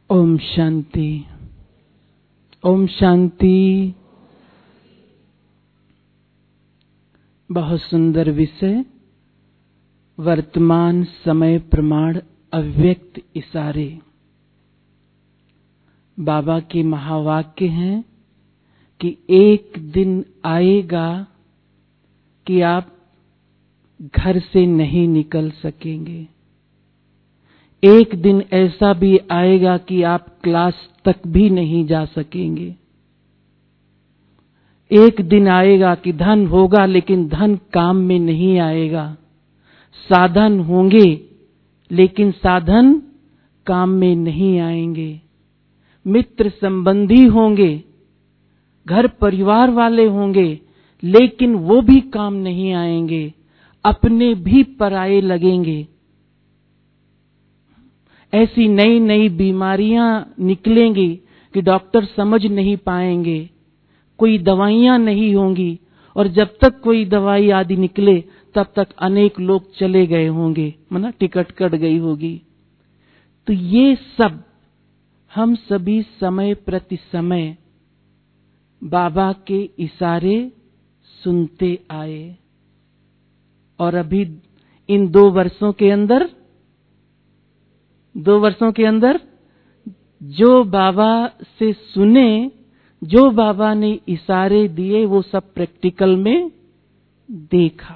ओम शांति। ओम शांति। बहुत सुंदर विषय, वर्तमान समय प्रमाण अव्यक्त इशारे। बाबा के महावाक्य हैं कि एक दिन आएगा कि आप घर से नहीं निकल सकेंगे। एक दिन ऐसा भी आएगा कि आप क्लास तक भी नहीं जा सकेंगे। एक दिन आएगा कि धन होगा लेकिन धन काम में नहीं आएगा। साधन होंगे लेकिन साधन काम में नहीं आएंगे। मित्र संबंधी होंगे, घर परिवार वाले होंगे, लेकिन वो भी काम नहीं आएंगे। अपने भी पराये लगेंगे। ऐसी नई नई बीमारियां निकलेंगी कि डॉक्टर समझ नहीं पाएंगे। कोई दवाइयां नहीं होंगी, और जब तक कोई दवाई आदि निकले तब तक अनेक लोग चले गए होंगे, माना टिकट कट गई होगी। तो ये सब हम सभी समय प्रति समय बाबा के इशारे सुनते आए, और अभी इन 2 वर्षों के अंदर जो बाबा से सुने, जो बाबा ने इशारे दिए, वो सब प्रैक्टिकल में देखा।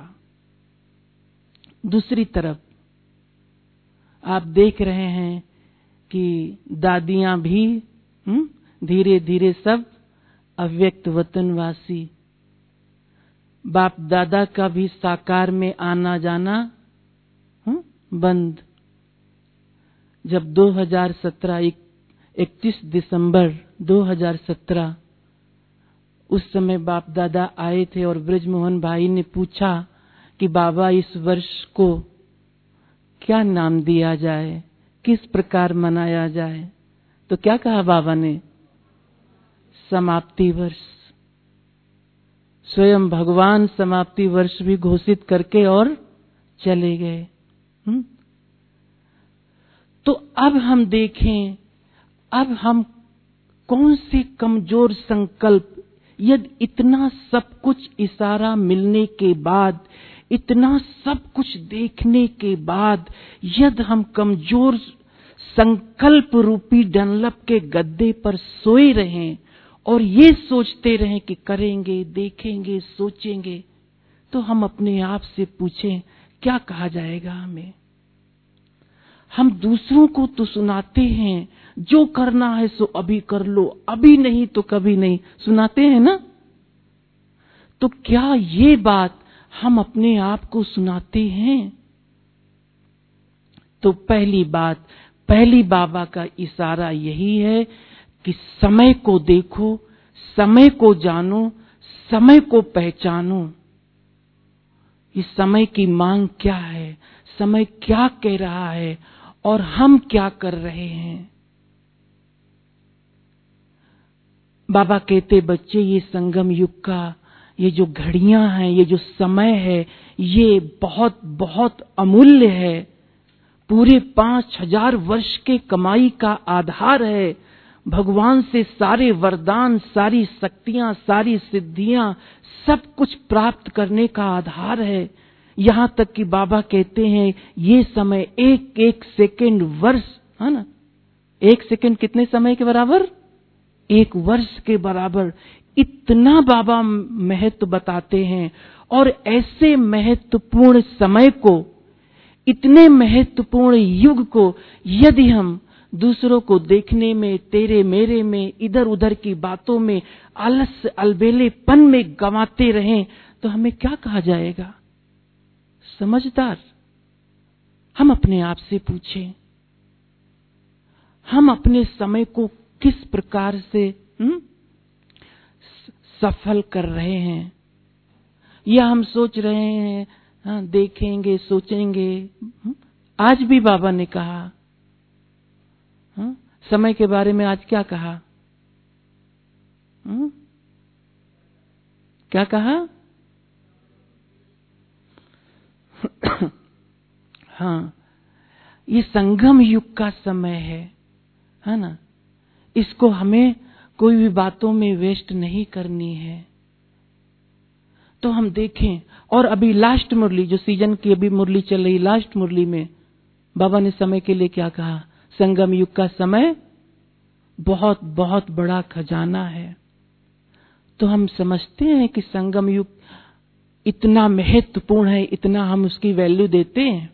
दूसरी तरफ आप देख रहे हैं कि दादियां भी धीरे धीरे सब अव्यक्त वतनवासी, बाप दादा का भी साकार में आना जाना बंद। जब 2017 31 दिसंबर 2017 उस समय बाप दादा आए थे और ब्रजमोहन भाई ने पूछा कि बाबा इस वर्ष को क्या नाम दिया जाए, किस प्रकार मनाया जाए। तो क्या कहा बाबा ने? समाप्ति वर्ष। स्वयं भगवान समाप्ति वर्ष भी घोषित करके और चले गए। तो अब हम देखें, अब हम कौन से कमजोर संकल्प, यदि इतना सब कुछ इशारा मिलने के बाद, इतना सब कुछ देखने के बाद, यदि हम कमजोर संकल्प रूपी डनलप के गद्दे पर सोए रहें और ये सोचते रहें कि करेंगे, देखेंगे, सोचेंगे, तो हम अपने आप से पूछें क्या कहा जाएगा हमें? हम दूसरों को तो सुनाते हैं, जो करना है सो अभी कर लो, अभी नहीं तो कभी नहीं, सुनाते हैं ना? तो क्या ये बात हम अपने आप को सुनाते हैं? तो पहली बात, पहली बाबा का इशारा यही है कि समय को देखो, समय को जानो, समय को पहचानो। इस समय की मांग क्या है, समय क्या कह रहा है और हम क्या कर रहे हैं। बाबा कहते बच्चे, ये संगम युग का ये जो घड़ियां हैं, ये जो समय है, ये बहुत बहुत अमूल्य है। पूरे 5000 वर्ष के कमाई का आधार है। भगवान से सारे वरदान, सारी शक्तियां, सारी सिद्धियां, सब कुछ प्राप्त करने का आधार है। यहां तक कि बाबा कहते हैं ये समय एक एक सेकंड वर्ष है ना, 1 सेकंड कितने समय के बराबर? 1 वर्ष के बराबर। इतना बाबा महत्व बताते हैं। और ऐसे महत्वपूर्ण समय को, इतने महत्वपूर्ण युग को यदि हम दूसरों को देखने में, तेरे मेरे में, इधर उधर की बातों में, आलस्य अलबेलेपन में गंवाते रहें, तो हमें क्या कहा जाएगा? समझदार? हम अपने आप से पूछें, हम अपने समय को किस प्रकार से सफल कर रहे हैं? या हम सोच रहे हैं हाँ, देखेंगे, सोचेंगे। आज भी बाबा ने कहा, हाँ, समय के बारे में आज क्या कहा? क्या कहा? हाँ, ये संगम युग का समय है। है ना, इसको हमें कोई भी बातों में वेस्ट नहीं करनी है। तो हम देखें, और अभी लास्ट मुरली, जो सीजन की अभी मुरली चल रही, लास्ट मुरली में बाबा ने समय के लिए क्या कहा? संगम युग का समय बहुत बहुत बड़ा खजाना है। तो हम समझते हैं कि संगम युग इतना महत्वपूर्ण है, इतना हम उसकी वैल्यू देते हैं।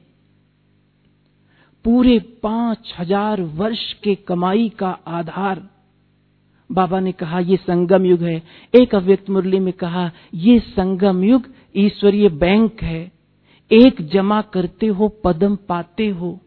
पूरे 5000 वर्ष के कमाई का आधार बाबा ने कहा ये संगम युग है। एक अव्यक्त मुरली में कहा ये संगम युग ईश्वरीय बैंक है, एक जमा करते हो पदम पाते हो।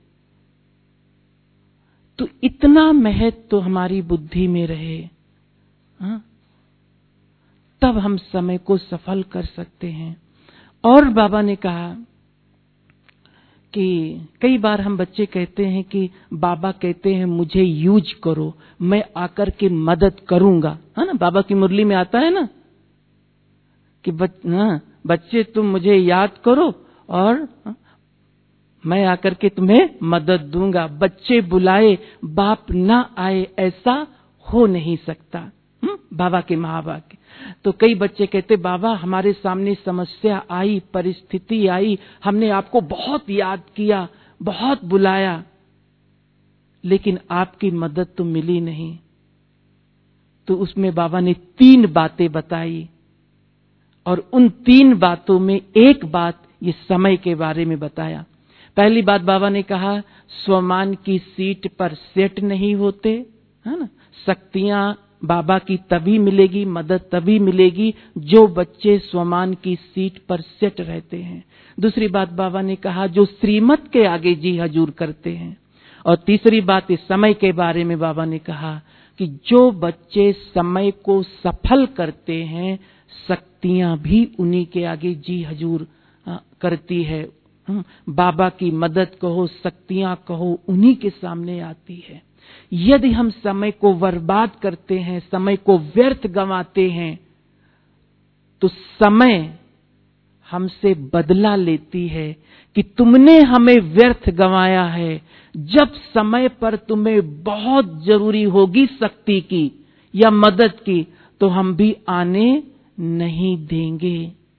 तो इतना महत्व तो हमारी बुद्धि में रहे, हाँ? तब हम समय को सफल कर सकते हैं। और बाबा ने कहा कि कई बार हम बच्चे कहते हैं कि बाबा कहते हैं मुझे यूज करो, मैं आकर के मदद करूंगा, है ना। बाबा की मुरली में आता है ना कि बच्चे तुम मुझे याद करो और मैं आकर के तुम्हें मदद दूंगा। बच्चे बुलाए बाप ना आए, ऐसा हो नहीं सकता। बाबा के महावाक्य। तो कई बच्चे कहते बाबा हमारे सामने समस्या आई, परिस्थिति आई, हमने आपको बहुत याद किया, बहुत बुलाया, लेकिन आपकी मदद तो मिली नहीं। तो उसमें बाबा ने 3 बातें बताई, और उन 3 बातों में एक बात ये समय के बारे में बताया। पहली बात बाबा ने कहा स्वमान की सीट पर सेट नहीं होते, है ना। शक्तियां बाबा की तभी मिलेगी, मदद तभी मिलेगी जो बच्चे स्वमान की सीट पर सेट रहते हैं। दूसरी बात बाबा ने कहा जो श्रीमत के आगे जी हजूर करते हैं। और तीसरी बात इस समय के बारे में बाबा ने कहा कि जो बच्चे समय को सफल करते हैं, शक्तियां भी उन्हीं के आगे जी हजूर करती है। बाबा की मदद कहो, शक्तियां कहो, उन्हीं के सामने आती है। यदि हम समय को बर्बाद करते हैं, समय को व्यर्थ गंवाते हैं, तो समय हमसे बदला लेती है कि तुमने हमें व्यर्थ गंवाया है। जब समय पर तुम्हें बहुत जरूरी होगी शक्ति की या मदद की, तो हम भी आने नहीं देंगे।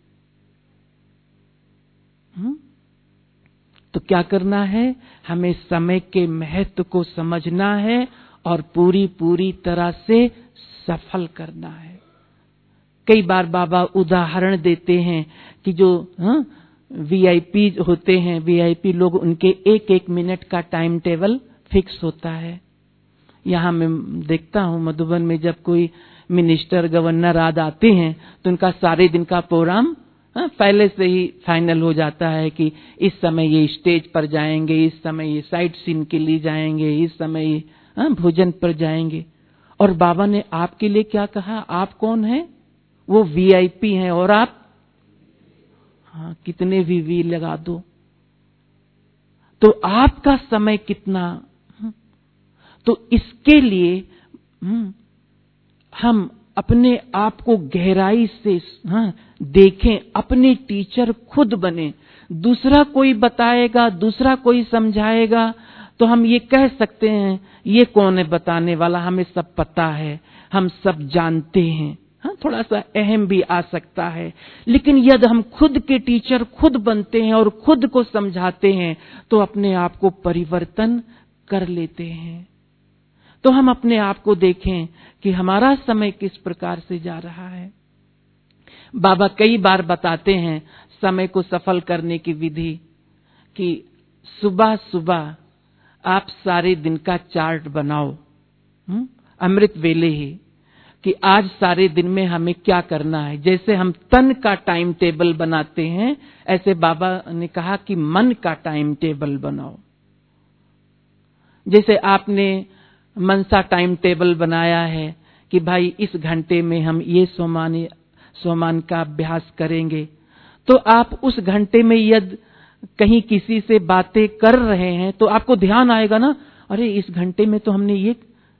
तो क्या करना है? हमें समय के महत्व को समझना है और पूरी तरह से सफल करना है। कई बार बाबा उदाहरण देते हैं कि जो वीआईपी होते हैं, वीआईपी लोग, उनके 1-1 मिनट का टाइम टेबल फिक्स होता है। यहाँ मैं देखता हूँ मधुबन में जब कोई मिनिस्टर, गवर्नर आदि आते हैं तो उनका सारे दिन का प्रोग्राम पहले से ही फाइनल हो जाता है कि इस समय ये स्टेज पर जाएंगे, इस समय ये साइट सीन के लिए जाएंगे, इस समय ये भोजन पर जाएंगे। और बाबा ने आपके लिए क्या कहा? आप कौन है? वो वीआईपी हैं और आप कितने भी वी लगा दो। तो आपका समय कितना? तो इसके लिए हम अपने आप को गहराई से देखें, अपने टीचर खुद बने। दूसरा कोई बताएगा, दूसरा कोई समझाएगा तो हम ये कह सकते हैं ये कौन है बताने वाला, हमें सब पता है, हम सब जानते हैं। थोड़ा सा अहम भी आ सकता है। लेकिन यदि हम खुद के टीचर खुद बनते हैं और खुद को समझाते हैं तो अपने आप को परिवर्तन कर लेते हैं। तो हम अपने आप को देखें कि हमारा समय किस प्रकार से जा रहा है। बाबा कई बार बताते हैं समय को सफल करने की विधि कि सुबह सुबह आप सारे दिन का चार्ट बनाओ, अमृत वेले ही, कि आज सारे दिन में हमें क्या करना है। जैसे हम तन का टाइम टेबल बनाते हैं, ऐसे बाबा ने कहा कि मन का टाइम टेबल बनाओ। जैसे आपने मनसा टाइम टेबल बनाया है कि भाई इस घंटे में हम ये सोमान का अभ्यास करेंगे, तो आप उस घंटे में यदि कहीं किसी से बातें कर रहे हैं तो आपको ध्यान आएगा ना, अरे इस घंटे में तो हमने ये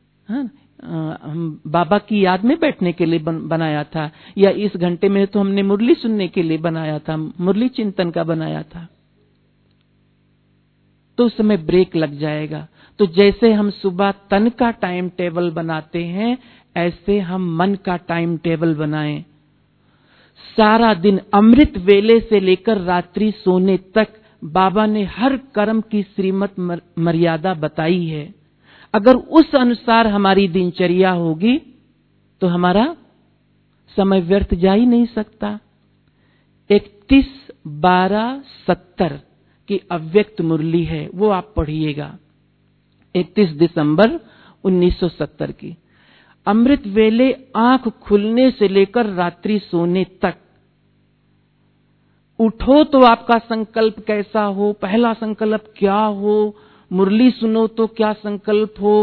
हम बाबा की याद में बैठने के लिए बनाया था, या इस घंटे में तो हमने मुरली सुनने के लिए बनाया था, मुरली चिंतन का बनाया था। तो उस समय ब्रेक लग जाएगा। तो जैसे हम सुबह तन का टाइम टेबल बनाते हैं, ऐसे हम मन का टाइम टेबल बनाएं। सारा दिन अमृत वेले से लेकर रात्रि सोने तक बाबा ने हर कर्म की श्रीमत मर्यादा बताई है। अगर उस अनुसार हमारी दिनचर्या होगी तो हमारा समय व्यर्थ जा ही नहीं सकता। 31/12/70 की अव्यक्त मुरली है, वो आप पढ़िएगा। 31 दिसंबर 1970 की। अमृत वेले आंख खुलने से लेकर रात्रि सोने तक। उठो तो आपका संकल्प कैसा हो, पहला संकल्प क्या हो, मुरली सुनो तो क्या संकल्प हो,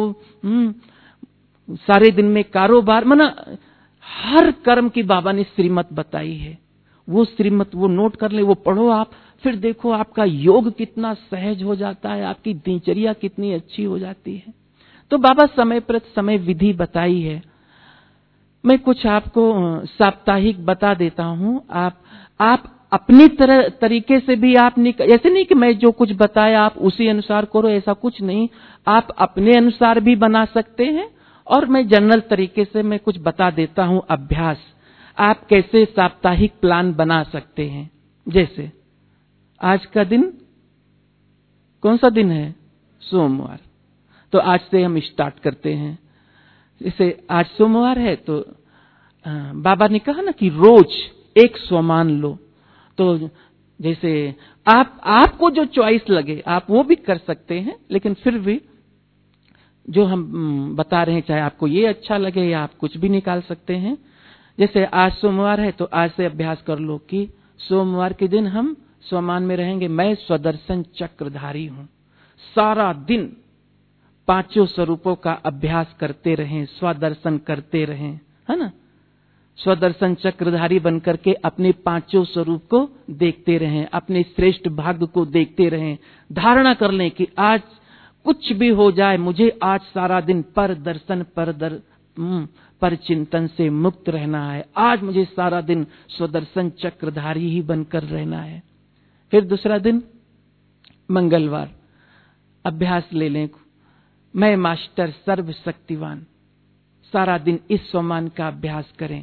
सारे दिन में कारोबार, माना हर कर्म की बाबा ने श्रीमत बताई है। वो श्रीमत वो नोट कर ले, वो पढ़ो आप, फिर देखो आपका योग कितना सहज हो जाता है, आपकी दिनचर्या कितनी अच्छी हो जाती है। तो बाबा समय प्रति समय विधि बताई है। मैं कुछ आपको साप्ताहिक बता देता हूं। आप अपनी तरीके से भी आप ऐसे नहीं कि मैं जो कुछ बताया आप उसी अनुसार करो, ऐसा कुछ नहीं। आप अपने अनुसार भी बना सकते हैं, और मैं जनरल तरीके से मैं कुछ बता देता हूं अभ्यास, आप कैसे साप्ताहिक प्लान बना सकते हैं। जैसे आज का दिन कौन सा दिन है? सोमवार। तो आज से हम स्टार्ट करते हैं। जैसे आज सोमवार है तो बाबा ने कहा ना कि रोज एक सोमान लो। तो जैसे आपको जो चॉइस लगे आप वो भी कर सकते हैं, लेकिन फिर भी जो हम बता रहे हैं, चाहे आपको ये अच्छा लगे या आप कुछ भी निकाल सकते हैं। जैसे आज सोमवार है तो आज से अभ्यास कर लो कि सोमवार के दिन हम सोमान में रहेंगे, मैं स्वदर्शन चक्रधारी हूं। सारा दिन पांचों स्वरूपों का अभ्यास करते रहें, स्वदर्शन करते रहें, है ना। स्वदर्शन चक्रधारी बनकर के अपने पांचों स्वरूप को देखते रहें, अपने श्रेष्ठ भाग्य को देखते रहें। धारणा कर लें कि आज कुछ भी हो जाए, मुझे आज सारा दिन पर दर्शन पर चिंतन से मुक्त रहना है। आज मुझे सारा दिन स्वदर्शन चक्रधारी ही बनकर रहना है। फिर दूसरा दिन मंगलवार अभ्यास ले लें, मैं मास्टर सर्वशक्तिवान। सारा दिन इस स्वमान का अभ्यास करें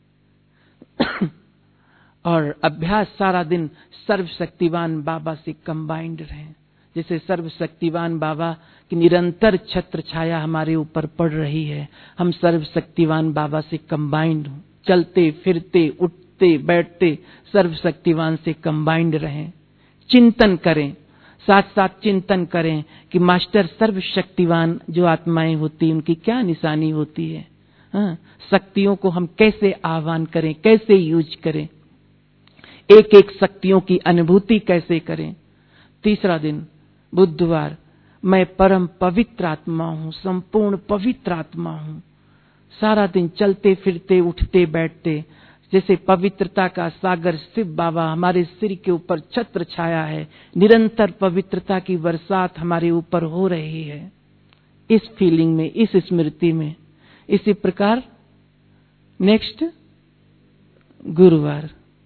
और अभ्यास सारा दिन सर्वशक्तिवान बाबा से कंबाइंड रहें। जैसे सर्वशक्तिवान बाबा की निरंतर छत्र छाया हमारे ऊपर पड़ रही है, हम सर्वशक्तिवान बाबा से कंबाइंड हों, चलते फिरते उठते बैठते सर्वशक्तिवान से कंबाइंड रहें। चिंतन करें, साथ साथ चिंतन करें कि मास्टर सर्वशक्तिवान जो आत्माएं होती हैं उनकी क्या निशानी होती है, शक्तियों को हम कैसे आह्वान करें, कैसे यूज करें, एक एक शक्तियों की अनुभूति कैसे करें। तीसरा दिन बुधवार, मैं परम पवित्र आत्मा हूं, संपूर्ण पवित्र आत्मा हूं। सारा दिन चलते फिरते उठते बैठते जैसे पवित्रता का सागर शिव बाबा हमारे सिर के ऊपर छत्र छाया है, निरंतर पवित्रता की बरसात हमारे ऊपर हो रही है, इस फीलिंग में, इस स्मृति में। इसी प्रकार नेक्स्ट गुरुवार,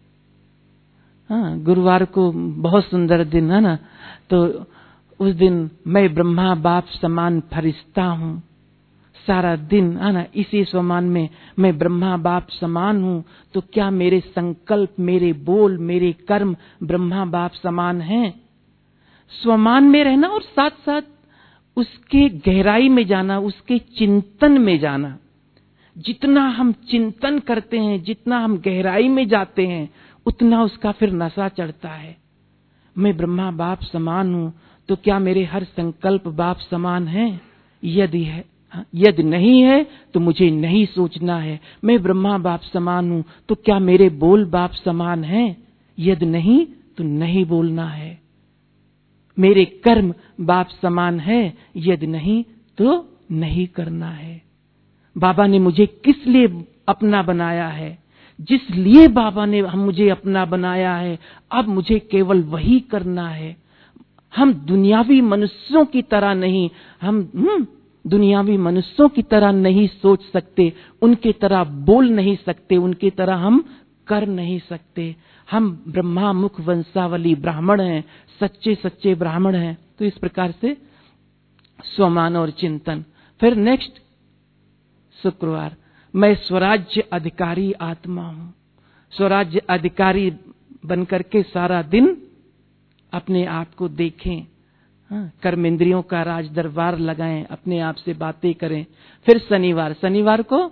गुरुवार को बहुत सुंदर दिन है ना। तो उस दिन मैं ब्रह्मा बाप समान फरिश्ता हूं। सारा दिन है ना इसी स्वमान में मैं ब्रह्मा बाप समान हूं। तो क्या मेरे संकल्प, मेरे बोल, मेरे कर्म ब्रह्मा बाप समान हैं? स्वमान में रहना और साथ साथ उसके गहराई में जाना, उसके चिंतन में जाना। जितना हम चिंतन करते हैं, जितना हम गहराई में जाते हैं, उतना उसका फिर नशा चढ़ता है। मैं ब्रह्मा बाप समान हूं, तो क्या मेरे हर संकल्प बाप समान हैं? यदि नहीं है तो मुझे नहीं सोचना है। मैं ब्रह्मा बाप समान हूं, तो क्या मेरे बोल बाप समान हैं? यदि नहीं तो नहीं बोलना है। मेरे कर्म बाप समान है, यदि नहीं तो नहीं करना है। बाबा ने मुझे किस लिए अपना बनाया है? जिस लिए बाबा ने मुझे अपना बनाया है, अब मुझे केवल वही करना है। हम दुनियावी मनुष्यों की तरह नहीं, हम दुनियावी मनुष्यों की तरह नहीं सोच सकते, उनकी तरह बोल नहीं सकते, उनकी तरह हम कर नहीं सकते। हम ब्रह्मा मुख वंशावली ब्राह्मण हैं, सच्चे सच्चे ब्राह्मण हैं। तो इस प्रकार से स्वमान और चिंतन। फिर नेक्स्ट शुक्रवार, मैं स्वराज्य अधिकारी आत्मा हूं। स्वराज्य अधिकारी बनकर के सारा दिन अपने आप को देखें, कर्मेंद्रियों का राज दरबार लगाएं, अपने आप से बातें करें। फिर शनिवार को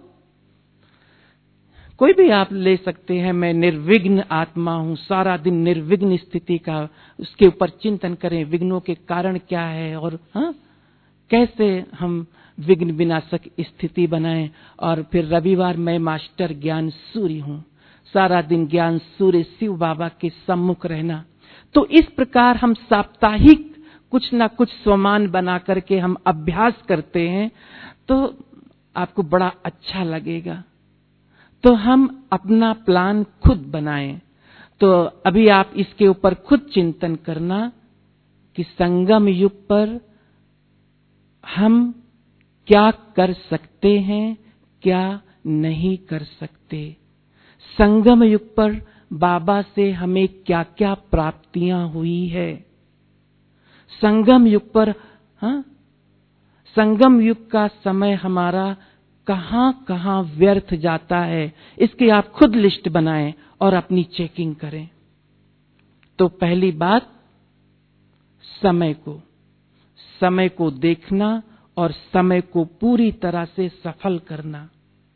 कोई भी आप ले सकते हैं। मैं निर्विघ्न आत्मा हूं, सारा दिन निर्विघ्न स्थिति का उसके ऊपर चिंतन करें, विघ्नों के कारण क्या है और कैसे हम विघ्न विनाशक स्थिति बनाएं। और फिर रविवार, मैं मास्टर ज्ञान सूर्य हूं, सारा दिन ज्ञान सूर्य शिव बाबा के सम्मुख रहना। तो इस प्रकार हम साप्ताहिक कुछ ना कुछ स्वमान बना करके हम अभ्यास करते हैं तो आपको बड़ा अच्छा लगेगा। तो हम अपना प्लान खुद बनाएं। तो अभी आप इसके ऊपर खुद चिंतन करना कि संगम युग पर हम क्या कर सकते हैं, क्या नहीं कर सकते। संगम युग पर बाबा से हमें क्या क्या प्राप्तियां हुई है। संगम युग पर संगम युग का समय हमारा कहां कहां व्यर्थ जाता है, इसकी आप खुद लिस्ट बनाएं और अपनी चेकिंग करें। तो पहली बात, समय को देखना और समय को पूरी तरह से सफल करना।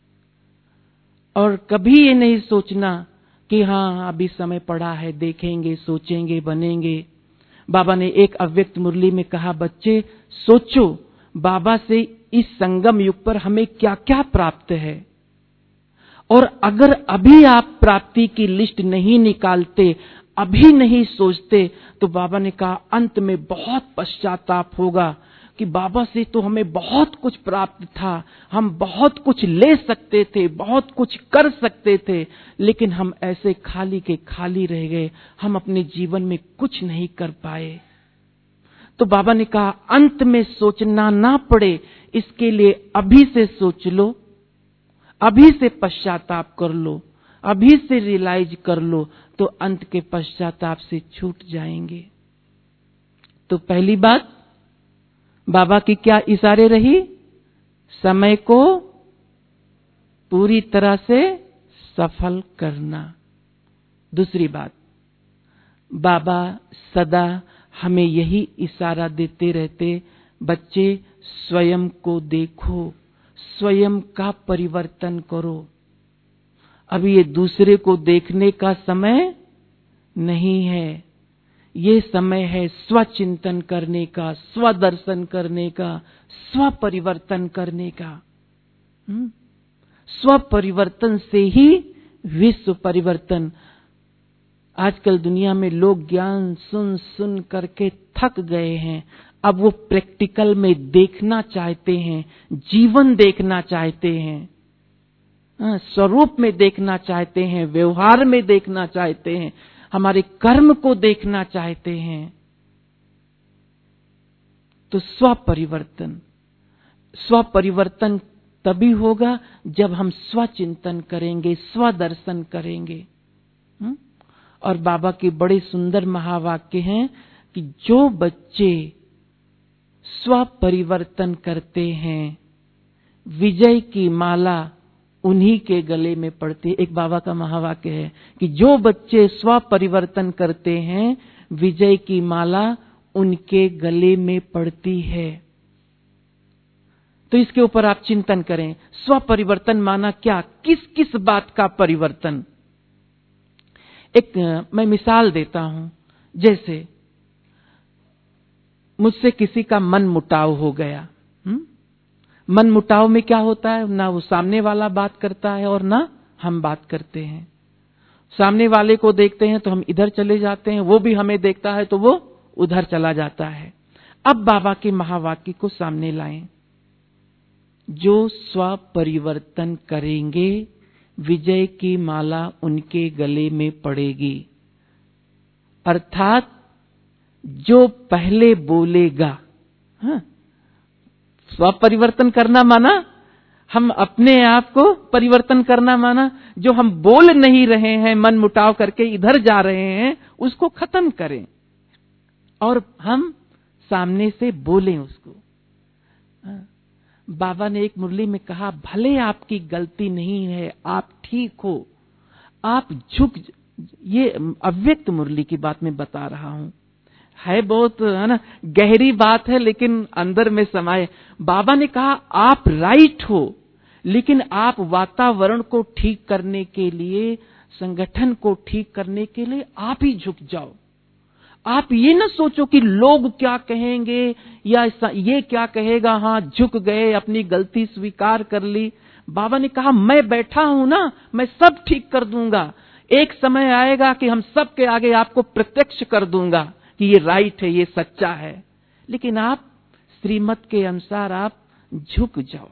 और कभी ये नहीं सोचना कि हाँ अभी समय पड़ा है, देखेंगे, सोचेंगे, बनेंगे। बाबा ने एक अव्यक्त मुरली में कहा, बच्चे सोचो बाबा से इस संगम युग पर हमें क्या क्या प्राप्त है। और अगर अभी आप प्राप्ति की लिस्ट नहीं निकालते, अभी नहीं सोचते, तो बाबा ने कहा अंत में बहुत पश्चाताप होगा कि बाबा से तो हमें बहुत कुछ प्राप्त था, हम बहुत कुछ ले सकते थे, बहुत कुछ कर सकते थे, लेकिन हम ऐसे खाली के खाली रह गए, हम अपने जीवन में कुछ नहीं कर पाए। तो बाबा ने कहा अंत में सोचना ना पड़े, इसके लिए अभी से सोच लो, अभी से पश्चाताप कर लो, अभी से रियलाइज कर लो, तो अंत के पश्चाताप से छूट जाएंगे। तो पहली बात बाबा की क्या इशारे रही? समय को पूरी तरह से सफल करना। दूसरी बात, बाबा सदा हमें यही इशारा देते रहते, बच्चे स्वयं को देखो, स्वयं का परिवर्तन करो। अभी ये दूसरे को देखने का समय नहीं है, ये समय है स्वचिंतन करने का, स्वदर्शन करने का, स्व परिवर्तन करने का। स्व परिवर्तन से ही विश्व परिवर्तन। आजकल दुनिया में लोग ज्ञान सुन सुन करके थक गए हैं, अब वो प्रैक्टिकल में देखना चाहते हैं, जीवन देखना चाहते हैं, स्वरूप में देखना चाहते हैं, व्यवहार में देखना चाहते हैं, हमारे कर्म को देखना चाहते हैं। तो स्व परिवर्तन तभी होगा जब हम स्वचिंतन करेंगे, स्वदर्शन करेंगे। और बाबा के बड़े सुंदर महावाक्य हैं कि जो बच्चे स्व परिवर्तन करते हैं, विजय की माला उन्हीं के गले में पड़ती है। एक बाबा का महावाक्य है कि जो बच्चे स्व परिवर्तन करते हैं, विजय की माला उनके गले में पड़ती है। तो इसके ऊपर आप चिंतन करें, स्व परिवर्तन माना क्या, किस किस बात का परिवर्तन। एक मैं मिसाल देता हूं, जैसे मुझसे किसी का मन मुटाव हो गया। मन मुटाव में क्या होता है, ना वो सामने वाला बात करता है और ना हम बात करते हैं। सामने वाले को देखते हैं तो हम इधर चले जाते हैं, वो भी हमें देखता है तो वो उधर चला जाता है। अब बाबा के महावाक्य को सामने लाएं, जो स्व परिवर्तन करेंगे, विजय की माला उनके गले में पड़ेगी। अर्थात जो पहले बोलेगा, स्व परिवर्तन करना माना हम अपने आप को परिवर्तन करना माना जो हम बोल नहीं रहे हैं, मन मुटाव करके इधर जा रहे हैं, उसको खत्म करें और हम सामने से बोलें उसको। बाबा ने एक मुरली में कहा, भले आपकी गलती नहीं है, आप ठीक हो, आप झुक, ये अव्यक्त मुरली की बात मैं बता रहा हूं, है बहुत, है ना, गहरी बात है लेकिन अंदर में समाये। बाबा ने कहा आप राइट हो, लेकिन आप वातावरण को ठीक करने के लिए, संगठन को ठीक करने के लिए आप ही झुक जाओ। आप ये न सोचो कि लोग क्या कहेंगे या ये क्या कहेगा, हाँ झुक गए, अपनी गलती स्वीकार कर ली। बाबा ने कहा मैं बैठा हूं ना, मैं सब ठीक कर दूंगा। एक समय आएगा कि हम सबके आगे आपको प्रत्यक्ष कर दूंगा कि ये राइट है, ये सच्चा है, लेकिन आप श्रीमत के अनुसार आप झुक जाओ।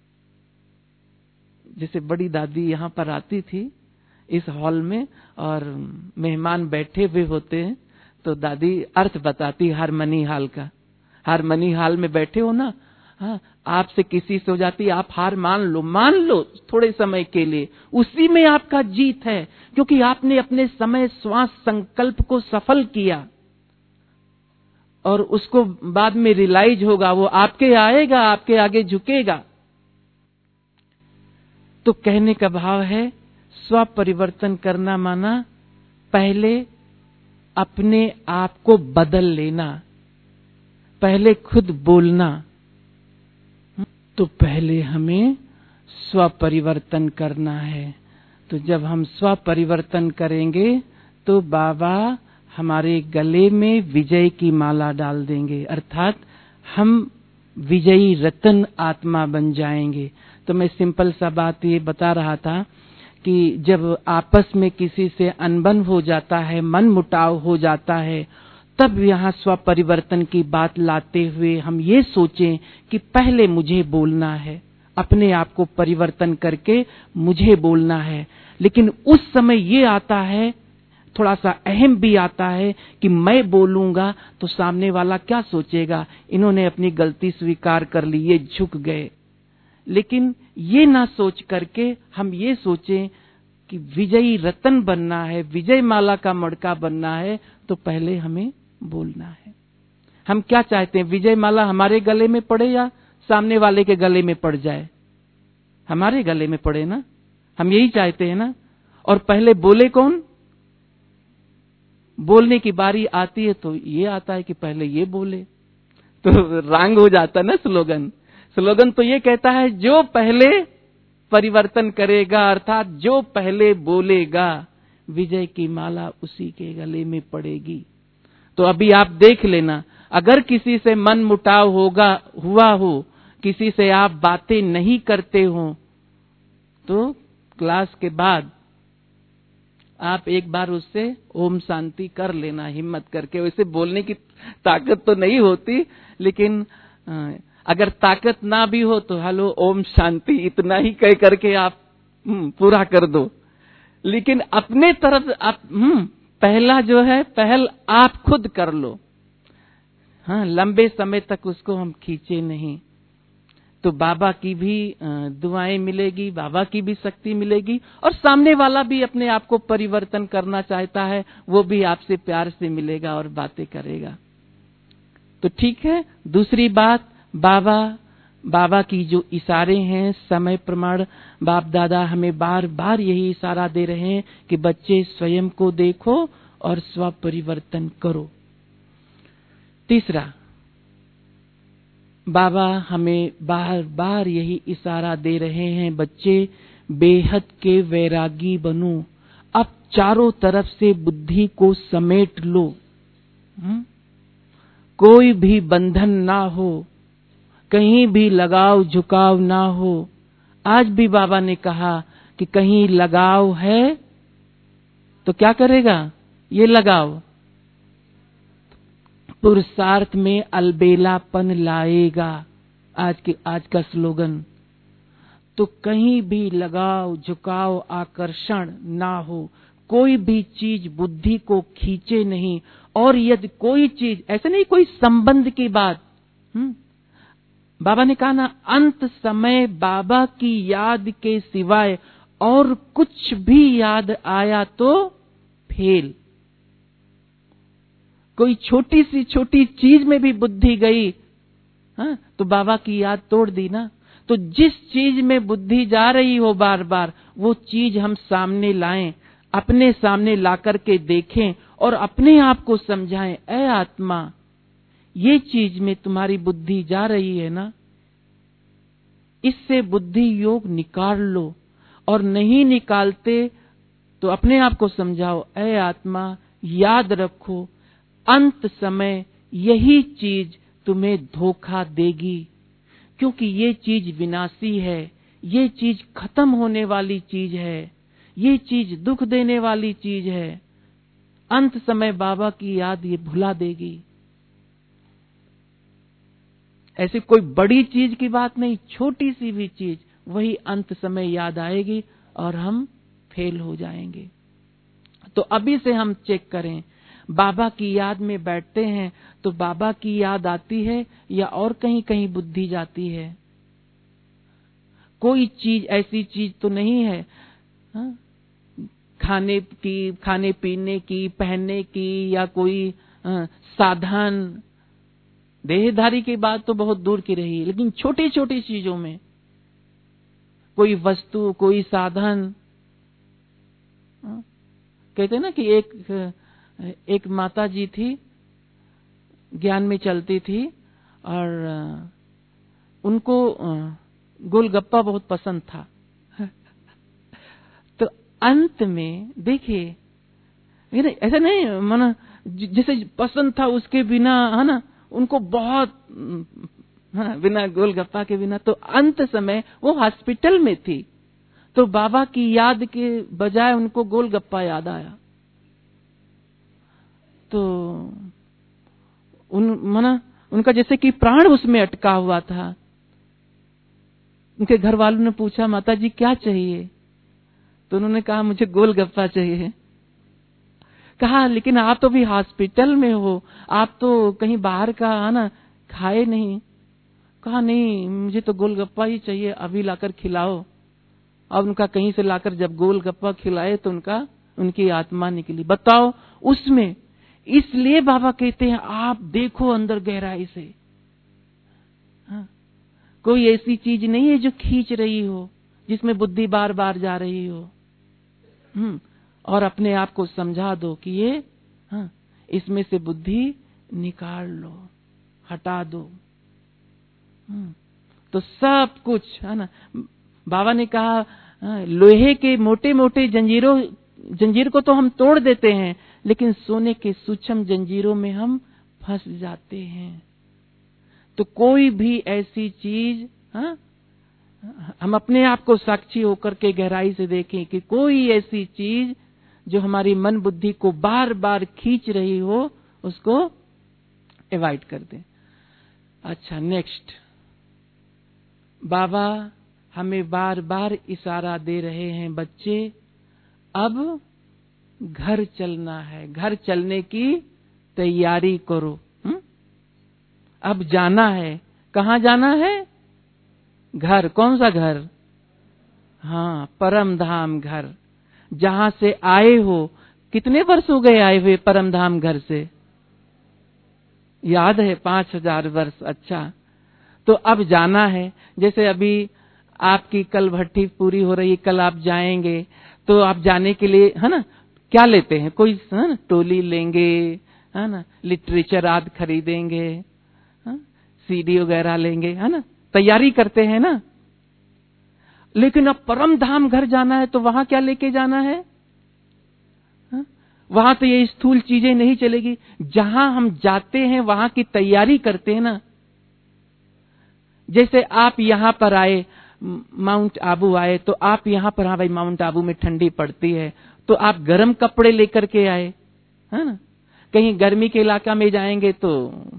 जैसे बड़ी दादी यहां पर आती थी इस हॉल में और मेहमान बैठे हुए होते हैं, तो दादी अर्थ बताती हारमनी हाल का। हारमनी हाल में बैठे हो ना, हाँ, आपसे किसी से हो जाती, आप हार मान लो थोड़े समय के लिए, उसी में आपका जीत है, क्योंकि आपने अपने समय श्वास संकल्प को सफल किया और उसको बाद में रियलाइज होगा, वो आपके आएगा, आपके आगे झुकेगा। तो कहने का भाव है स्व परिवर्तन करना माना पहले अपने आप को बदल लेना, पहले खुद बोलना। तो पहले हमें स्व परिवर्तन करना है। तो जब हम स्व परिवर्तन करेंगे तो बाबा हमारे गले में विजय की माला डाल देंगे, अर्थात हम विजयी रतन आत्मा बन जाएंगे। तो मैं सिंपल सा बात ये बता रहा था कि जब आपस में किसी से अनबन हो जाता है, मन मुटाव हो जाता है, तब यहाँ स्व परिवर्तन की बात लाते हुए हम ये सोचें कि पहले मुझे बोलना है, अपने आप को परिवर्तन करके मुझे बोलना है। लेकिन उस समय ये आता है, थोड़ा सा अहम भी आता है कि मैं बोलूंगा तो सामने वाला क्या सोचेगा, इन्होंने अपनी गलती स्वीकार कर ली, ये झुक गए। लेकिन ये ना सोच करके हम ये सोचें कि विजयी रतन बनना है, विजय माला का मड़का बनना है, तो पहले हमें बोलना है। हम क्या चाहते हैं, विजय माला हमारे गले में पड़े या सामने वाले के गले में पड़ जाए? हमारे गले में पड़े ना, हम यही चाहते हैं ना। और पहले बोले कौन? बोलने की बारी आती है तो ये आता है कि पहले ये बोले, तो रंग हो जाता है ना स्लोगन। स्लोगन तो ये कहता है जो पहले परिवर्तन करेगा, अर्थात जो पहले बोलेगा, विजय की माला उसी के गले में पड़ेगी। तो अभी आप देख लेना, अगर किसी से मन मुटाव हुआ हो, किसी से आप बातें नहीं करते हो, तो क्लास के बाद आप एक बार उससे ओम शांति कर लेना हिम्मत करके। वैसे बोलने की ताकत तो नहीं होती, लेकिन अगर ताकत ना भी हो तो हेलो ओम शांति इतना ही कह करके आप पूरा कर दो। लेकिन अपने तरफ आप पहला जो है पहल आप खुद कर लो। हाँ, लंबे समय तक उसको हम खींचे नहीं, तो बाबा की भी दुआएं मिलेगी, बाबा की भी शक्ति मिलेगी, और सामने वाला भी अपने आप को परिवर्तन करना चाहता है, वो भी आपसे प्यार से मिलेगा और बातें करेगा। तो ठीक है। दूसरी बात, बाबा की जो इशारे हैं, समय प्रमाण बाप दादा हमें बार बार यही इशारा दे रहे हैं कि बच्चे स्वयं को देखो और स्व परिवर्तन करो। तीसरा, बाबा हमें बार बार यही इशारा दे रहे हैं, बच्चे बेहद के वैरागी बनो, अब चारों तरफ से बुद्धि को समेट लो, कोई भी बंधन ना हो, कहीं भी लगाव झुकाव ना हो। आज भी बाबा ने कहा कि कहीं लगाव है तो क्या करेगा, ये लगाव पुरुषार्थ में अलबेलापन लाएगा। आज का स्लोगन। तो कहीं भी लगाव झुकाव आकर्षण ना हो, कोई भी चीज बुद्धि को खींचे नहीं। और यदि कोई चीज, ऐसे नहीं कोई संबंध की बात, बाबा ने कहा ना, अंत समय बाबा की याद के सिवाय और कुछ भी याद आया तो फेल। कोई छोटी सी छोटी चीज में भी बुद्धि गई, हाँ, तो बाबा की याद तोड़ दी ना। तो जिस चीज में बुद्धि जा रही हो बार बार, वो चीज हम सामने लाएं, अपने सामने ला करके देखें और अपने आप को समझाएं, ऐ आत्मा, ये चीज में तुम्हारी बुद्धि जा रही है ना, इससे बुद्धि योग निकाल लो। और नहीं निकालते तो अपने आप को समझाओ, ऐ आत्मा, याद रखो, अंत समय यही चीज तुम्हें धोखा देगी, क्योंकि ये चीज विनाशी है, ये चीज खत्म होने वाली चीज है, ये चीज दुख देने वाली चीज है। अंत समय बाबा की याद ये भुला देगी। ऐसी कोई बड़ी चीज की बात नहीं, छोटी सी भी चीज वही अंत समय याद आएगी और हम फेल हो जाएंगे। तो अभी से हम चेक करें, बाबा की याद में बैठते हैं तो बाबा की याद आती है या और कहीं कहीं बुद्धि जाती है? कोई चीज ऐसी चीज तो नहीं है, हाँ? खाने की, खाने पीने की, पहनने की, या कोई साधन, देहधारी की बात तो बहुत दूर की रही, लेकिन छोटी छोटी चीजों में कोई वस्तु, कोई साधन, कहते ना कि एक माता जी थी, ज्ञान में चलती थी और उनको गोलगप्पा बहुत पसंद था। तो अंत में देखिए, ऐसा नहीं माना जैसे पसंद था उसके बिना, है ना, उनको बहुत, हाँ, बिना गोलगप्पा के बिना। तो अंत समय वो हॉस्पिटल में थी, तो बाबा की याद के बजाय उनको गोलगप्पा याद आया। तो उनका जैसे कि प्राण उसमें अटका हुआ था। उनके घर वालों ने पूछा, माता जी क्या चाहिए? तो उन्होंने कहा, मुझे गोलगप्पा चाहिए। कहा, लेकिन आप तो भी हॉस्पिटल में हो, आप तो कहीं बाहर का, है ना, खाए नहीं। कहा, नहीं, मुझे तो गोलगप्पा ही चाहिए, अभी लाकर खिलाओ। अब उनका कहीं से लाकर जब गोलगप्पा खिलाए तो उनकी आत्मा निकली। बताओ उसमें। इसलिए बाबा कहते हैं, आप देखो अंदर गहराई से, हाँ? कोई ऐसी चीज नहीं है जो खींच रही हो, जिसमें बुद्धि बार बार जा रही हो। और अपने आप को समझा दो कि ये, हाँ, इसमें से बुद्धि निकाल लो, हटा दो। तो सब कुछ, है ना, बाबा ने कहा, हाँ, लोहे के मोटे मोटे जंजीर को तो हम तोड़ देते हैं, लेकिन सोने के सूक्ष्म जंजीरों में हम फंस जाते हैं। तो कोई भी ऐसी चीज, हाँ, हम अपने आप को साक्षी होकर के गहराई से देखें कि कोई ऐसी चीज जो हमारी मन बुद्धि को बार बार खींच रही हो, उसको अवॉइड कर दें। अच्छा, नेक्स्ट, बाबा हमें बार बार इशारा दे रहे हैं, बच्चे अब घर चलना है, घर चलने की तैयारी करो। अब जाना है। कहाँ जाना है? घर। कौन सा घर? हाँ, परम धाम घर, जहां से आए हो। कितने वर्ष हो गए आए हुए परम धाम घर से? याद है? 5000 वर्ष। अच्छा, तो अब जाना है। जैसे अभी आपकी कल भट्टी पूरी हो रही, कल आप जाएंगे, तो आप जाने के लिए, है ना, क्या लेते हैं? कोई, है ना, टोली लेंगे, है ना, लिटरेचर आदि खरीदेंगे, सीडी वगैरह लेंगे, है ना, तैयारी करते हैं ना। लेकिन अब परम धाम घर जाना है तो वहां क्या लेके जाना है? वहां तो ये स्थूल चीजें नहीं चलेगी। जहां हम जाते हैं वहां की तैयारी करते हैं ना। जैसे आप यहां पर आए, माउंट आबू आए, तो आप यहां पर, हाँ भाई, माउंट आबू में ठंडी पड़ती है, तो आप गर्म कपड़े लेकर के आए, है ना। कहीं गर्मी के इलाका में जाएंगे तो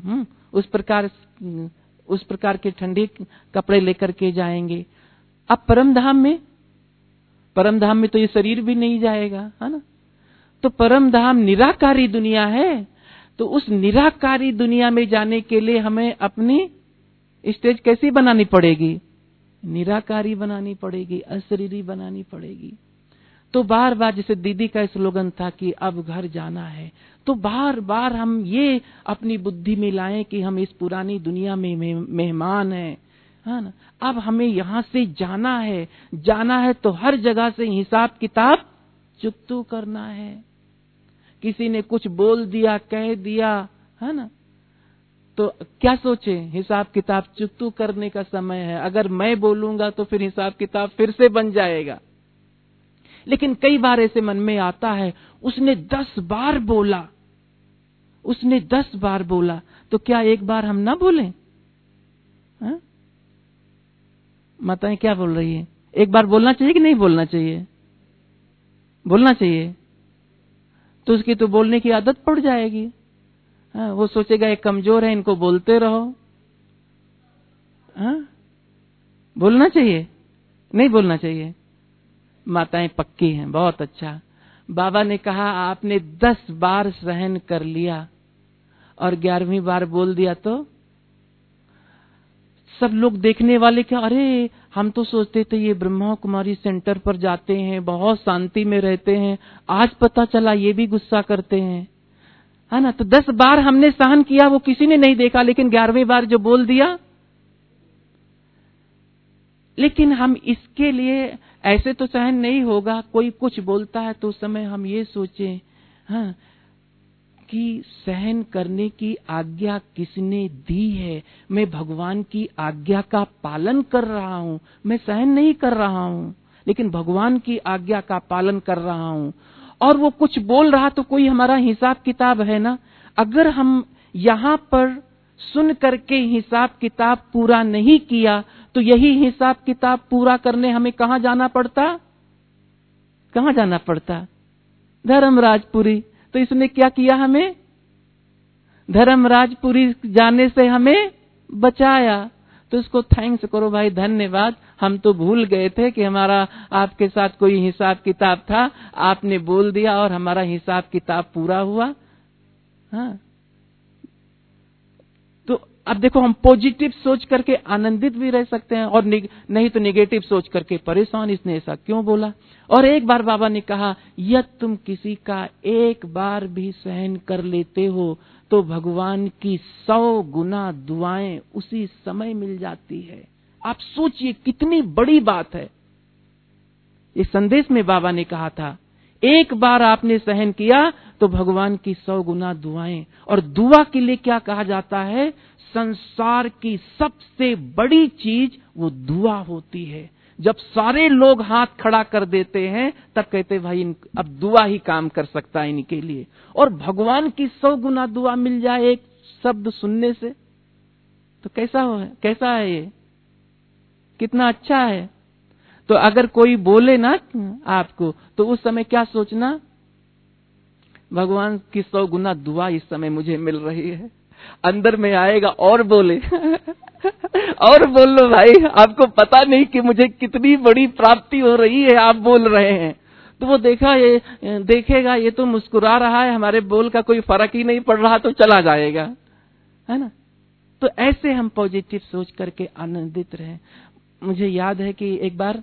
उस प्रकार के ठंडी कपड़े लेकर के जाएंगे। अब परम धाम में तो ये शरीर भी नहीं जाएगा, है ना। तो परम धाम निराकारी दुनिया है। तो उस निराकारी दुनिया में जाने के लिए हमें अपनी स्टेज कैसी बनानी पड़ेगी? निराकारी बनानी पड़ेगी, अशरीरी बनानी पड़ेगी। तो बार बार, जैसे दीदी का स्लोगन था कि अब घर जाना है, तो बार बार हम ये अपनी बुद्धि में लाएं कि हम इस पुरानी दुनिया में मेहमान हैं, है ना। अब हमें यहाँ से जाना है तो हर जगह से हिसाब किताब चुकतू करना है। किसी ने कुछ बोल दिया, कह दिया, है ना, तो क्या सोचे, हिसाब किताब चुकतू करने का समय है। अगर मैं बोलूंगा तो फिर हिसाब किताब फिर से बन जाएगा। लेकिन कई बार ऐसे मन में आता है, उसने 10 बार बोला, तो क्या एक बार हम ना बोलें? हाँ? माताएं क्या बोल रही है? एक बार बोलना चाहिए कि नहीं बोलना चाहिए? बोलना चाहिए। तो उसकी तो बोलने की आदत पड़ जाएगी। हाँ, वो सोचेगा ये कमजोर है, इनको बोलते रहो। हाँ? बोलना चाहिए, नहीं बोलना चाहिए? माताएं पक्की हैं, बहुत अच्छा। बाबा ने कहा आपने 10 बार सहन कर लिया और 11वीं बार बोल दिया तो सब लोग देखने वाले क्या, अरे हम तो सोचते थे ये ब्रह्मा कुमारी सेंटर पर जाते हैं, बहुत शांति में रहते हैं, आज पता चला ये भी गुस्सा करते हैं, है ना। तो 10 बार हमने सहन किया, वो किसी ने नहीं देखा, लेकिन 11वीं बार जो बोल दिया। लेकिन हम इसके लिए ऐसे तो सहन नहीं होगा। कोई कुछ बोलता है तो उस समय हम ये सोचें, हाँ, कि सहन करने की आज्ञा किसने दी है? मैं भगवान की आज्ञा का पालन कर रहा हूं, मैं सहन नहीं कर रहा हूं, लेकिन भगवान की आज्ञा का पालन कर रहा हूं। और वो कुछ बोल रहा तो कोई हमारा हिसाब किताब है ना। अगर हम यहां पर सुन करके हिसाब किताब पूरा नहीं किया तो यही हिसाब किताब पूरा करने हमें कहां जाना पड़ता? कहां जाना पड़ता? धर्मराजपुरी। तो इसने क्या किया? हमें धर्मराजपुरी जाने से हमें बचाया। तो इसको थैंक्स करो भाई, धन्यवाद। हम तो भूल गए थे कि हमारा आपके साथ कोई हिसाब किताब था, आपने बोल दिया और हमारा हिसाब किताब पूरा हुआ। हाँ, तो अब देखो, हम पॉजिटिव सोच करके आनंदित भी रह सकते हैं और नहीं तो नेगेटिव सोच करके परेशान, इसने ऐसा क्यों बोला। और एक बार बाबा ने कहा, यदि तुम किसी का एक बार भी सहन कर लेते हो तो भगवान की 100 गुना दुआएं उसी समय मिल जाती है। आप सोचिए कितनी बड़ी बात है। इस संदेश में बाबा ने कहा था, एक बार आपने सहन किया तो भगवान की 100 गुना दुआएं। और दुआ के लिए क्या कहा जाता है? संसार की सबसे बड़ी चीज वो दुआ होती है। जब सारे लोग हाथ खड़ा कर देते हैं तब कहते भाई अब दुआ ही काम कर सकता है इनके लिए। और भगवान की 100 गुना दुआ मिल जाए एक शब्द सुनने से, तो कैसा है ये? कितना अच्छा है। तो अगर कोई बोले ना आपको, तो उस समय क्या सोचना? भगवान की 100 गुना दुआ इस समय मुझे मिल रही है। अंदर में आएगा और बोले और बोल लो भाई, आपको पता नहीं कि मुझे कितनी बड़ी प्राप्ति हो रही है, आप बोल रहे हैं। तो वो देखेगा ये तो मुस्कुरा रहा है, हमारे बोल का कोई फर्क ही नहीं पड़ रहा, तो चला जाएगा, है ना। तो ऐसे हम पॉजिटिव सोच करके आनंदित रहें। मुझे याद है कि एक बार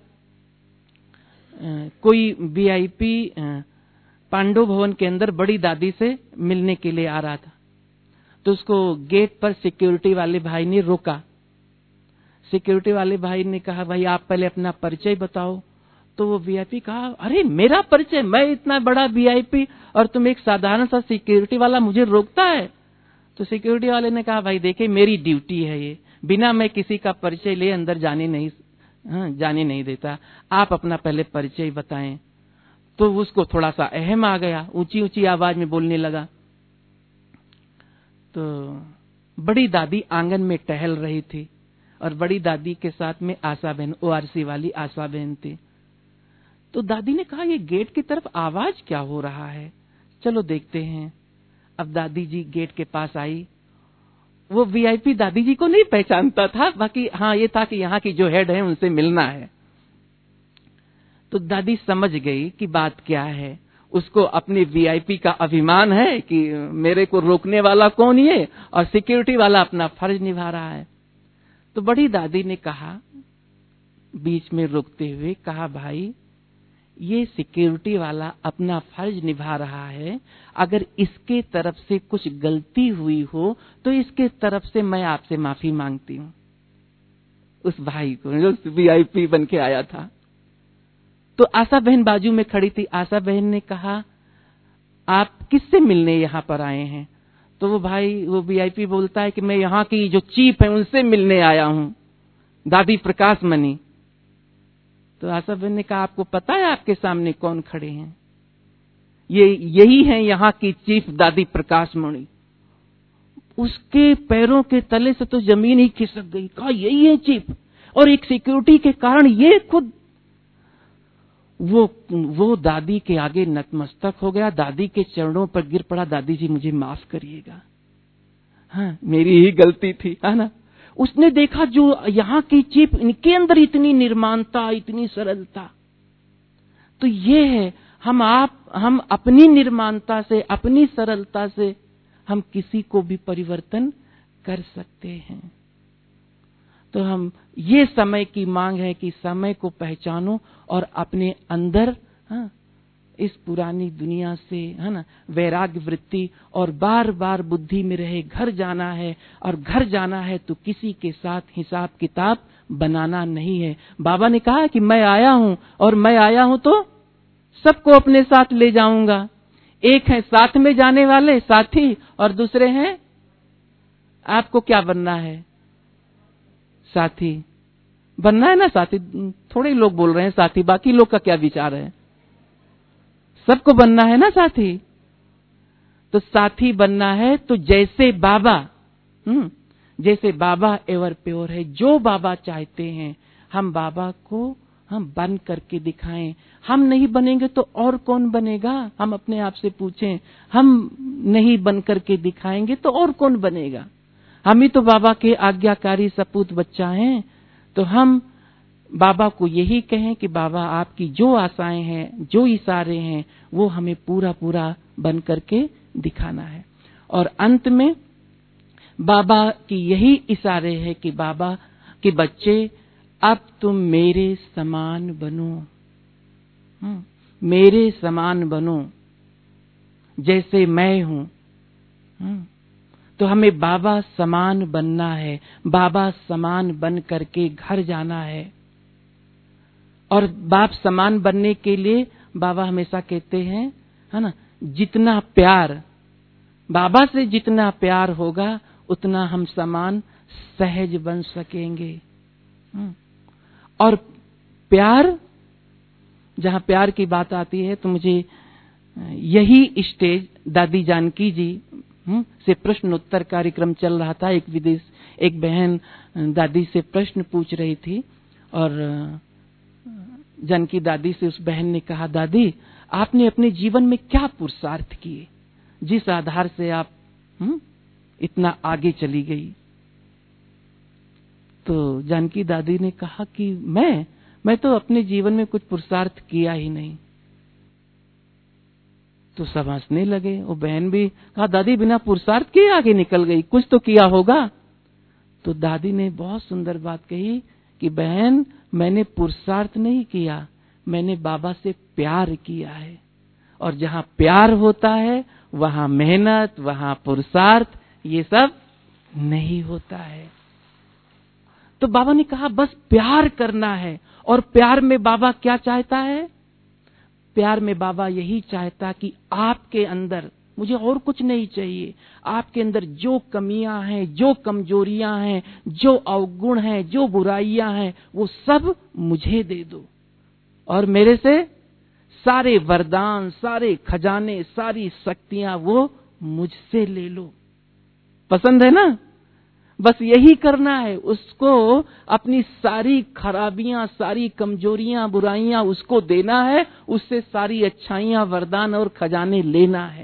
कोई वीआईपी पांडव भवन के अंदर बड़ी दादी से मिलने के लिए आ रहा था। तो उसको गेट पर सिक्योरिटी वाले भाई ने रोका। सिक्योरिटी वाले भाई ने कहा, भाई आप पहले अपना परिचय बताओ। तो वो वीआईपी कहा, अरे मेरा परिचय? मैं इतना बड़ा वीआईपी और तुम एक साधारण सा सिक्योरिटी वाला मुझे रोकता है? तो सिक्योरिटी वाले ने कहा, भाई देखिए मेरी ड्यूटी है ये, बिना मैं किसी का परिचय ले अंदर जाने नहीं देता, आप अपना पहले परिचय बताएं। तो उसको थोड़ा सा अहम आ गया, ऊंची ऊंची आवाज में बोलने लगा। तो बड़ी दादी आंगन में टहल रही थी और बड़ी दादी के साथ में आशा बहन, ओआरसी वाली आशा बहन थी। तो दादी ने कहा, ये गेट की तरफ आवाज क्या हो रहा है, चलो देखते हैं। अब दादी जी गेट के पास आई। वो वीआईपी दादी जी को नहीं पहचानता था, बाकी हाँ ये था कि यहाँ की जो हेड है उनसे मिलना है। तो दादी समझ गई कि बात क्या है। उसको अपने वीआईपी का अभिमान है कि मेरे को रोकने वाला कौन ये, और सिक्योरिटी वाला अपना फर्ज निभा रहा है। तो बड़ी दादी ने कहा, बीच में रोकते हुए कहा, भाई ये सिक्योरिटी वाला अपना फर्ज निभा रहा है, अगर इसके तरफ से कुछ गलती हुई हो तो इसके तरफ से मैं आपसे माफी मांगती हूं। उस भाई को जो VIP बन के आया था। तो आशा बहन बाजू में खड़ी थी। आशा बहन ने कहा, आप किससे मिलने यहाँ पर आए हैं? तो वो भाई, वो VIP बोलता है कि मैं यहाँ की जो चीफ है उनसे मिलने आया हूं, दादी प्रकाश मणि। तो आशा बहन ने कहा, आपको पता है आपके सामने कौन खड़े हैं? यही है यहाँ की चीफ दादी प्रकाश मणि। उसके पैरों के तले से तो जमीन ही खिसक गई। कहा, यही है चीफ, और एक सिक्योरिटी के कारण ये खुद वो दादी के आगे नतमस्तक हो गया, दादी के चरणों पर गिर पड़ा, दादी जी मुझे माफ करिएगा, हाँ मेरी ही गलती थी, है ना। उसने देखा जो यहाँ की चीफ, इनके अंदर इतनी निर्माणता, इतनी सरलता। तो ये है, हम अपनी निर्माणता से, अपनी सरलता से हम किसी को भी परिवर्तन कर सकते हैं। तो हम, ये समय की मांग है कि समय को पहचानो और अपने अंदर, हाँ, इस पुरानी दुनिया से, है ना, वैराग्य वृत्ति, और बार बार बुद्धि में रहे घर जाना है, और घर जाना है तो किसी के साथ हिसाब किताब बनाना नहीं है। बाबा ने कहा कि मैं आया हूं, और मैं आया हूं तो सबको अपने साथ ले जाऊंगा। एक है साथ में जाने वाले साथी, और दूसरे हैं, आपको क्या बनना है? साथी बनना है ना। साथी थोड़े लोग बोल रहे हैं साथी, बाकी लोग का क्या विचार है? सबको बनना है ना साथी। तो साथी बनना है तो जैसे बाबा, जैसे बाबा एवर प्योर है, जो बाबा चाहते हैं हम बाबा को हम बन करके दिखाएं। हम नहीं बनेंगे तो और कौन बनेगा? हम अपने आप से पूछें, हम नहीं बन करके दिखाएंगे तो और कौन बनेगा? हम ही तो बाबा के आज्ञाकारी सपूत बच्चा हैं। तो हम बाबा को यही कहें कि बाबा आपकी जो आशाएं हैं, जो इशारे हैं, वो हमें पूरा पूरा बन करके दिखाना है। और अंत में बाबा की यही इशारे है कि बाबा के बच्चे, अब तुम मेरे समान बनो, मेरे समान बनो जैसे मैं हूं। तो हमें बाबा समान बनना है, बाबा समान बन करके घर जाना है। और बाप समान बनने के लिए बाबा हमेशा कहते हैं, है ना, जितना प्यार, बाबा से जितना प्यार होगा उतना हम समान सहज बन सकेंगे। और प्यार, जहां प्यार की बात आती है तो मुझे यही स्टेज, दादी जानकी जी से प्रश्न उत्तर कार्यक्रम चल रहा था। एक बहन दादी से प्रश्न पूछ रही थी, और जानकी दादी से उस बहन ने कहा, दादी आपने अपने जीवन में क्या पुरुषार्थ किए जिस आधार से आप इतना आगे चली गई? तो जानकी दादी ने कहा कि मैं तो अपने जीवन में कुछ पुरुषार्थ किया ही नहीं। तो सब हंसने लगे। वो बहन भी कहा, दादी बिना पुरुषार्थ के आगे निकल गई, कुछ तो किया होगा। तो दादी ने बहुत सुंदर बात कही कि बहन, मैंने पुरुषार्थ नहीं किया, मैंने बाबा से प्यार किया है। और जहां प्यार होता है वहां मेहनत, वहां पुरुषार्थ, ये सब नहीं होता है। तो बाबा ने कहा बस प्यार करना है। और प्यार में बाबा क्या चाहता है? प्यार में बाबा यही चाहता कि आपके अंदर, मुझे और कुछ नहीं चाहिए, आपके अंदर जो कमियां हैं, जो कमजोरियां हैं, जो अवगुण हैं, जो बुराइयां हैं, वो सब मुझे दे दो, और मेरे से सारे वरदान, सारे खजाने, सारी शक्तियां वो मुझसे ले लो। पसंद है ना? बस यही करना है उसको। अपनी सारी खराबियां, सारी कमजोरियां, बुराइयां उसको देना है, उससे सारी अच्छाइयां, वरदान और खजाने लेना है।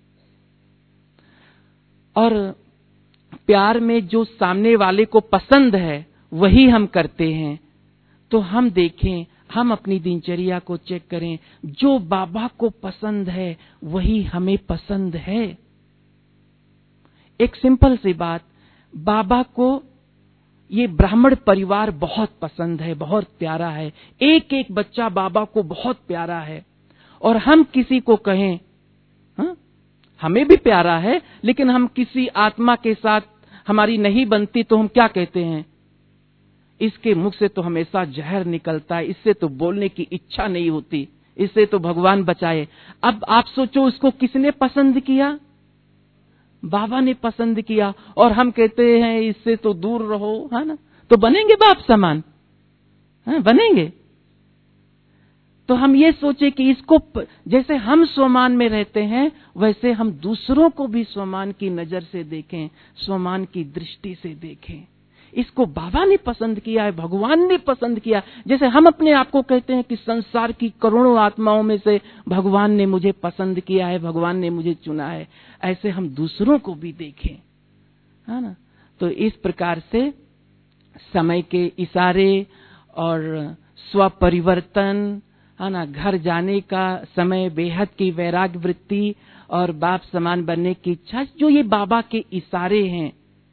और प्यार में जो सामने वाले को पसंद है वही हम करते हैं। तो हम देखें, हम अपनी दिनचर्या को चेक करें, जो बाबा को पसंद है वही हमें पसंद है। एक सिंपल सी बात, बाबा को ये ब्राह्मण परिवार बहुत पसंद है, बहुत प्यारा है, एक एक बच्चा बाबा को बहुत प्यारा है। और हम किसी को कहें हा? हमें भी प्यारा है, लेकिन हम किसी आत्मा के साथ हमारी नहीं बनती तो हम क्या कहते हैं? इसके मुख से तो हमेशा जहर निकलता है, इससे तो बोलने की इच्छा नहीं होती, इससे तो भगवान बचाए। अब आप सोचो, उसको किसने पसंद किया? बाबा ने पसंद किया। और हम कहते हैं इससे तो दूर रहो, है ना? तो बनेंगे बाप समान? बनेंगे? तो हम ये सोचे कि इसको जैसे हम स्वमान में रहते हैं, वैसे हम दूसरों को भी स्वमान की नजर से देखें, स्वमान की दृष्टि से देखें। इसको बाबा ने पसंद किया है, भगवान ने पसंद किया। जैसे हम अपने आप को कहते हैं कि संसार की करोड़ों आत्माओं में से भगवान ने मुझे पसंद किया है, भगवान ने मुझे चुना है, ऐसे हम दूसरों को भी देखें, है ना? तो इस प्रकार से समय के इशारे और स्वपरिवर्तन, है ना, घर जाने का समय, बेहद की वैराग्य वृत्ति और बाप समान बनने की इच्छा, जो ये बाबा के इशारे हैं,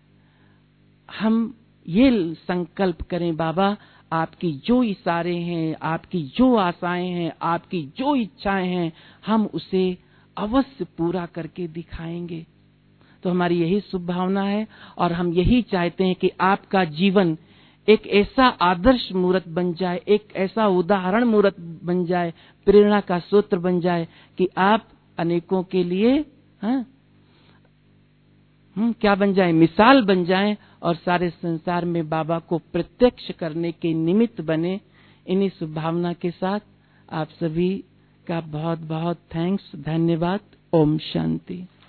हम ये संकल्प करें, बाबा आपकी जो इशारे हैं, आपकी जो आशाएं हैं, आपकी जो इच्छाएं हैं, हम उसे अवश्य पूरा करके दिखाएंगे। तो हमारी यही शुभ भावना है और हम यही चाहते हैं कि आपका जीवन एक ऐसा आदर्श मूर्त बन जाए, एक ऐसा उदाहरण मूर्त बन जाए, प्रेरणा का सूत्र बन जाए कि आप अनेकों के लिए क्या बन जाए? मिसाल बन जाएं और सारे संसार में बाबा को प्रत्यक्ष करने के निमित्त बने। इन्हीं शुभ भावना के साथ आप सभी का बहुत बहुत थैंक्स, धन्यवाद। ओम शांति।